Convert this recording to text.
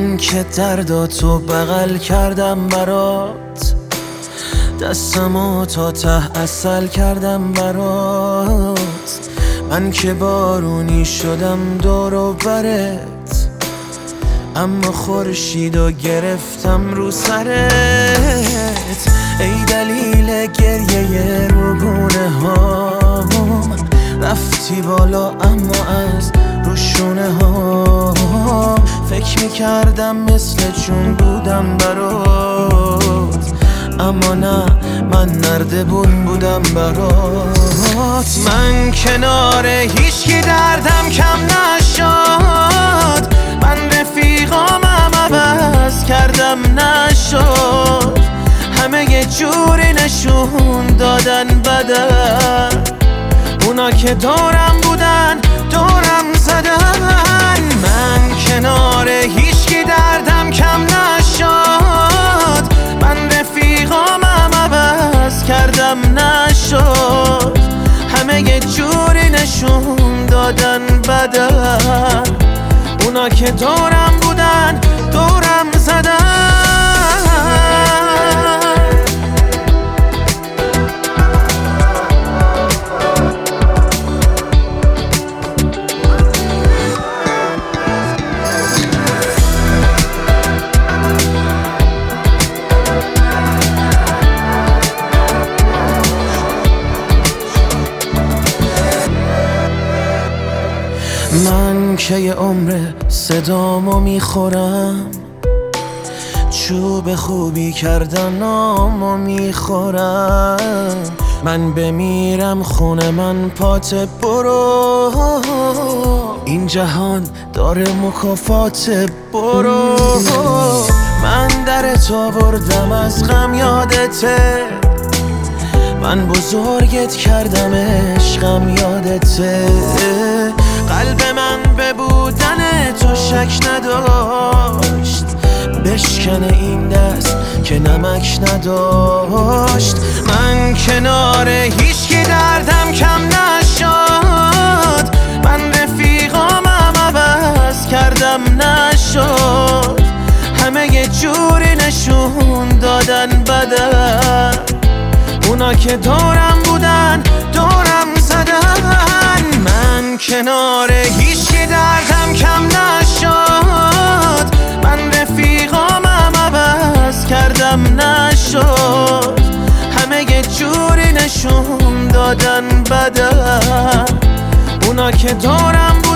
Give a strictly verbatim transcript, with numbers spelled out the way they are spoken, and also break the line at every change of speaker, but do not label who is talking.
من که درداتو بغل کردم برات، دستمو تا ته عسل کردم برات. من که بارونی شدم دور و برت، اما خورشیدو گرفتم رو سرت. ای دلیل گریه روگونه هام، رفتی بالا اما از روشونه ها. فکر میکردم مثل چون بودم برات، اما نه، من نردبون بودم برات. من کنار هیچکی دردم کم نشد، من رفیقامم عوض کردم نشد. همه یه جوری نشون دادن بدن، اونا که دورم بودن دورم زدن. من کنار هیچکی دردم کم نشد، من رفیقامم عوض کردم نشد. همه یه جوری نشون دادن بدن، اونا که دورم بودن دورم زدن. من که یه عمر صدامو میخورم، چوب خوبی کردن نامو میخورم. من بمیرم خونه من پات برو، این جهان داره مکافات برو. من درت آوردم از غم یادته، من بزرگت کردم عشقم یادته. قلب من به بودن تو شک نداشت، بشکنه این دست که نمک نداشت. من کنار هیچکی دردم کم نشد، من رفیقامم عوض کردم نشد. همه یه جوری نشون دادن بدن، اونا که دورم بودن دورم زدن. من کنار هیچکی دردم کم نشد، من رفیقامم عوض کردم نشد. همه یه جوری نشون دادن بدن، اونا که دورم بودن